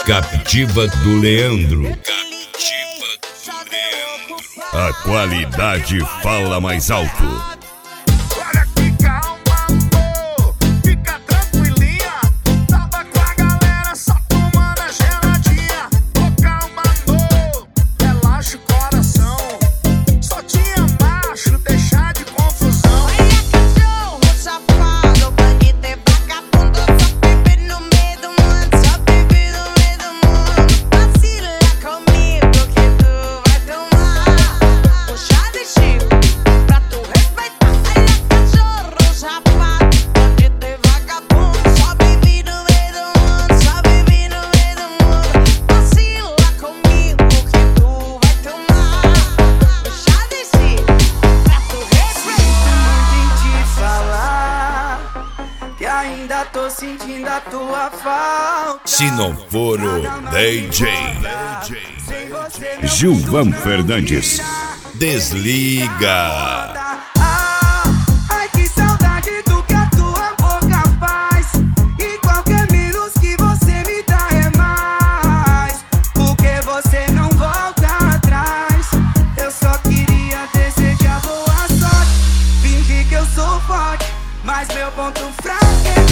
Captiva do Leandro. A qualidade fala mais alto. Ainda tô sentindo a tua falta. Se não for o DJ Gilvan Fernandes, desliga. Ai, que saudade do que a tua boca faz. E qualquer menos que você me dá é mais. Porque você não volta atrás. Eu só queria desejar boa sorte. Fingir que eu sou forte, mas meu ponto fraco é